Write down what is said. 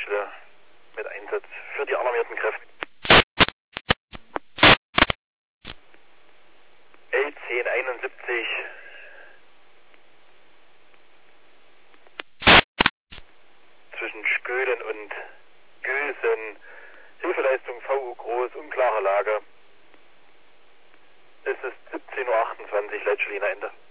Leitstelle mit Einsatz für die alarmierten Kräfte. L1071 zwischen Sköden und Gülsen. Hilfeleistung VU groß, unklare Lage. Es ist 17:28 Uhr, Leitstelle Ende.